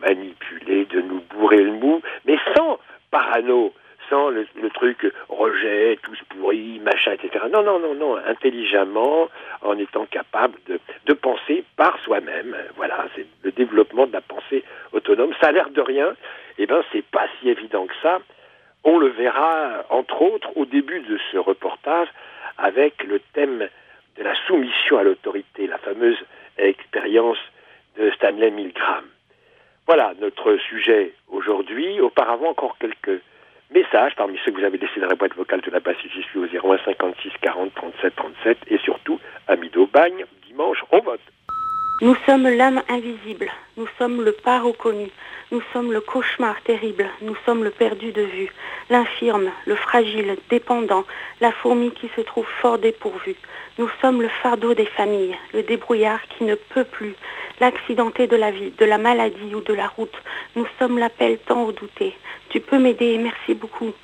manipuler, de nous bourrer le mou, mais sans parano, sans le truc rejet, tous pourris, machin, etc. Non, intelligemment, en étant capable de penser par soi-même. Voilà, c'est le développement de la pensée autonome. Ça a l'air de rien, c'est pas si évident que ça. On le verra, entre autres, au début de ce reportage, avec le thème de la soumission à l'autorité, la fameuse expérience de Stanley Milgram. Voilà notre sujet aujourd'hui. Auparavant, encore quelques messages parmi ceux que vous avez laissés dans la boîte vocale de la base j'y suis au 01 56 40 37 37 et surtout, amis d'Aubagne, dimanche, on vote. Nous sommes l'âme invisible, nous sommes le pas reconnu, nous sommes le cauchemar terrible, nous sommes le perdu de vue, l'infirme, le fragile, dépendant, la fourmi qui se trouve fort dépourvue. Nous sommes le fardeau des familles, le débrouillard qui ne peut plus, l'accidenté de la vie, de la maladie ou de la route. Nous sommes l'appel tant redouté. Tu peux m'aider, merci beaucoup.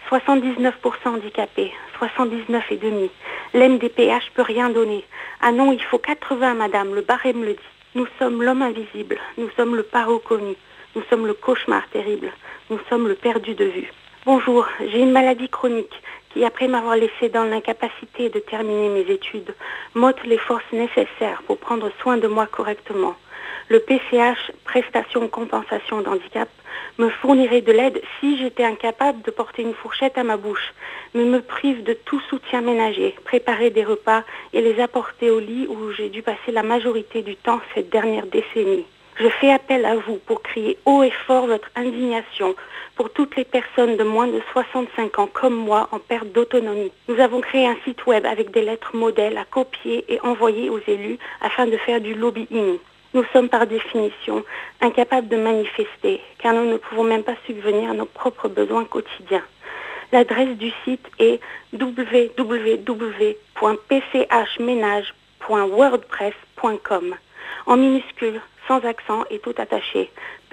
79% handicapés, 79,5. L'MDPH peut rien donner. Ah non, il faut 80, madame, le barème le dit. Nous sommes l'homme invisible, nous sommes le pas reconnu, nous sommes le cauchemar terrible, nous sommes le perdu de vue. Bonjour, j'ai une maladie chronique qui, après m'avoir laissé dans l'incapacité de terminer mes études, m'ôte les forces nécessaires pour prendre soin de moi correctement. Le PCH, prestation compensation d'handicap, me fournirait de l'aide si j'étais incapable de porter une fourchette à ma bouche, mais me prive de tout soutien ménager, préparer des repas et les apporter au lit où j'ai dû passer la majorité du temps cette dernière décennie. Je fais appel à vous pour crier haut et fort votre indignation pour toutes les personnes de moins de 65 ans comme moi en perte d'autonomie. Nous avons créé un site web avec des lettres modèles à copier et envoyer aux élus afin de faire du lobbying. Nous sommes par définition incapables de manifester car nous ne pouvons même pas subvenir à nos propres besoins quotidiens. L'adresse du site est www.pchménage.wordpress.com en minuscules, sans accent et tout attaché.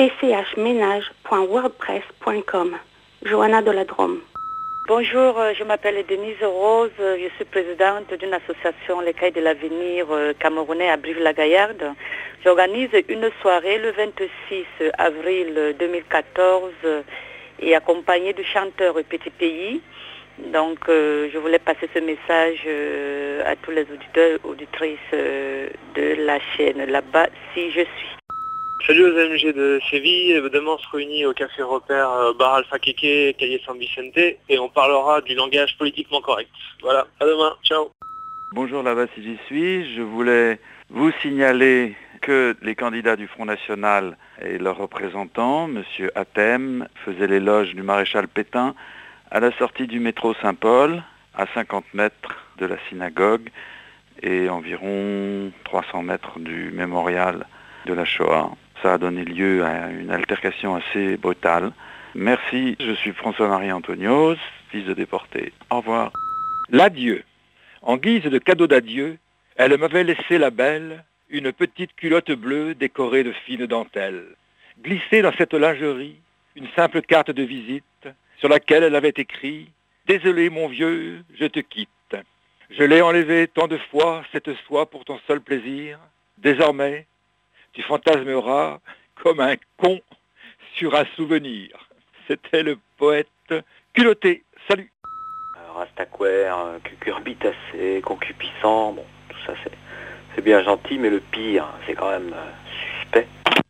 pchménage.wordpress.com. Johanna de la Drôme. Bonjour, je m'appelle Denise Rose, je suis présidente d'une association Les Cailles de l'Avenir camerounais à Brive-la-Gaillarde. J'organise une soirée le 26 avril 2014 et accompagnée du chanteur Petit Pays. Donc je voulais passer ce message à tous les auditeurs et auditrices de la chaîne là-bas si je suis. Salut aux AMG de Séville, demain on se réunit au Café Repère Bar Alpha Keke, Calle San Vicente, et on parlera du langage politiquement correct. Voilà, à demain, ciao. Bonjour là-bas si j'y suis, je voulais vous signaler que les candidats du Front National et leurs représentants, M. Hatem, faisaient l'éloge du maréchal Pétain à la sortie du métro Saint-Paul, à 50 mètres de la synagogue et environ 300 mètres du mémorial de la Shoah. Ça a donné lieu à une altercation assez brutale. Merci, je suis François-Marie Antonios, fils de déporté. Au revoir. L'adieu. En guise de cadeau d'adieu, elle m'avait laissé la belle, une petite culotte bleue décorée de fines dentelles. Glissée dans cette lingerie, une simple carte de visite sur laquelle elle avait écrit « Désolé mon vieux, je te quitte. Je l'ai enlevé tant de fois cette soie pour ton seul plaisir. Désormais, tu fantasmeras comme un con sur un souvenir. » C'était le poète culotté. Salut. Rastaquaire, cucurbitacé, concupiscent, bon, tout ça c'est bien gentil, mais le pire, c'est quand même suspect.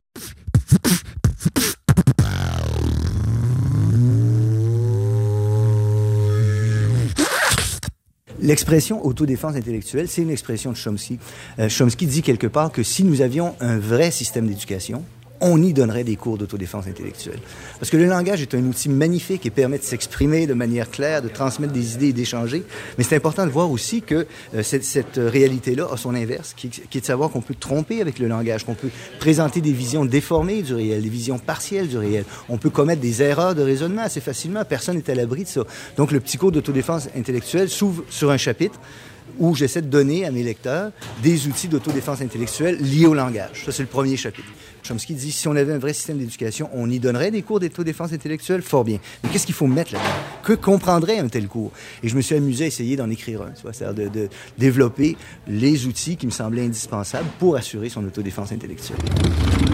L'expression autodéfense intellectuelle, c'est une expression de Chomsky. Chomsky dit quelque part que si nous avions un vrai système d'éducation, on y donnerait des cours d'autodéfense intellectuelle. Parce que le langage est un outil magnifique et permet de s'exprimer de manière claire, de transmettre des idées et d'échanger. Mais c'est important de voir aussi que cette réalité-là a son inverse, qui est de savoir qu'on peut tromper avec le langage, qu'on peut présenter des visions déformées du réel, des visions partielles du réel. On peut commettre des erreurs de raisonnement assez facilement. Personne n'est à l'abri de ça. Donc, le petit cours d'autodéfense intellectuelle s'ouvre sur un chapitre où j'essaie de donner à mes lecteurs des outils d'autodéfense intellectuelle liés au langage. Ça, c'est le premier chapitre. Chomsky dit, si on avait un vrai système d'éducation, on y donnerait des cours d'autodéfense intellectuelle, fort bien. Mais qu'est-ce qu'il faut mettre là-dedans? Que comprendrait un tel cours? Et je me suis amusé à essayer d'en écrire un, c'est-à-dire de développer les outils qui me semblaient indispensables pour assurer son autodéfense intellectuelle.